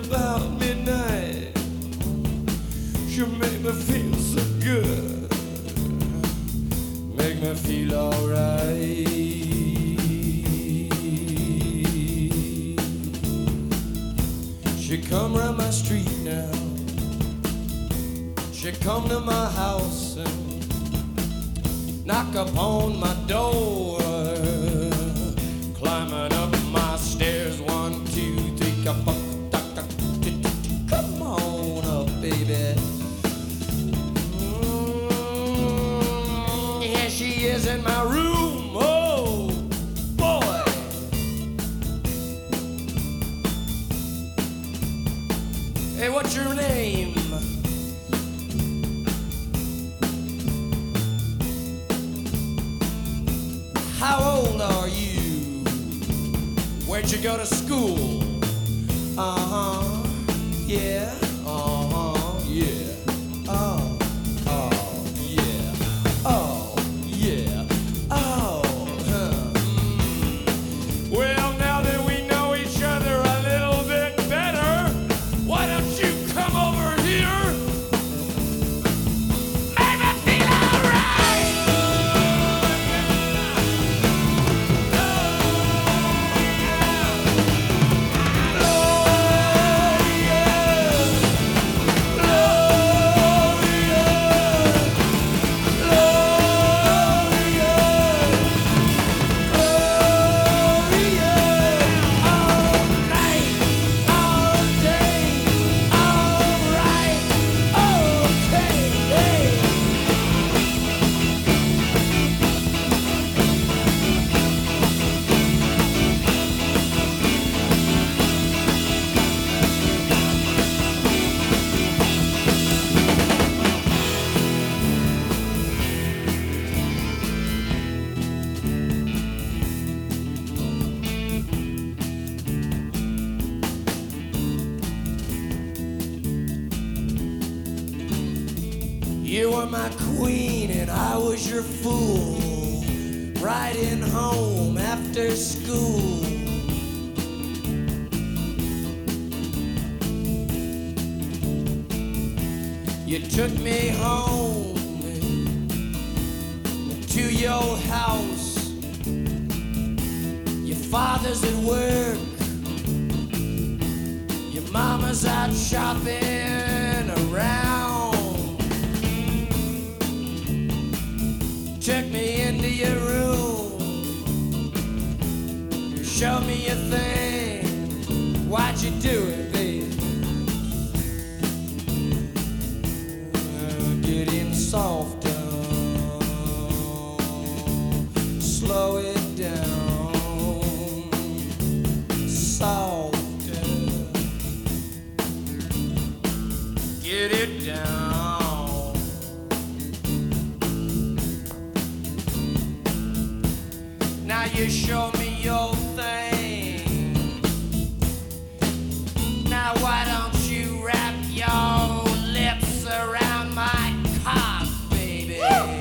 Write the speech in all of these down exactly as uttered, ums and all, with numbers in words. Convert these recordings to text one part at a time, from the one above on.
about midnight. She make me feel so good, make me feel alright. She come round my street now, she come to my house and knock upon my door, climbing up my stairs, one, two, three, come on, come on up, baby. Mm, here she is in my room, oh boy. Hey, what's your name? How old are you? Where'd you go to school? Uh-huh, yeah, uh-huh, yeah, oh, oh, yeah, oh, yeah, oh, huh. Mm. Well, now that we know each other a little bit better, why don't you come over here? Make me feel alright! You were my queen and I was your fool, riding home after school. You took me home to your house. Your father's at work, your mama's out shopping around. Took me into your room, show me your thing. Why'd you do it, babe? Uh, get in softer, slow it down, softer, get it down. Now you show me your thing. Now why don't you wrap your lips around my cock, baby?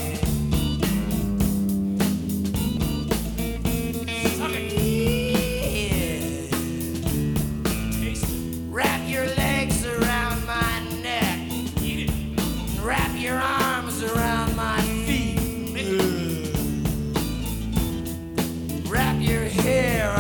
Suck it. Yeah. Taste it. Wrap your legs around my neck. Eat it. And wrap your arms around my feet. Wrap your hair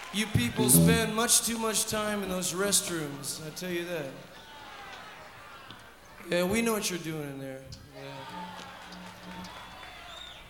You people spend much too much time in those restrooms, I tell you that. Yeah, we know what you're doing in there. Yeah.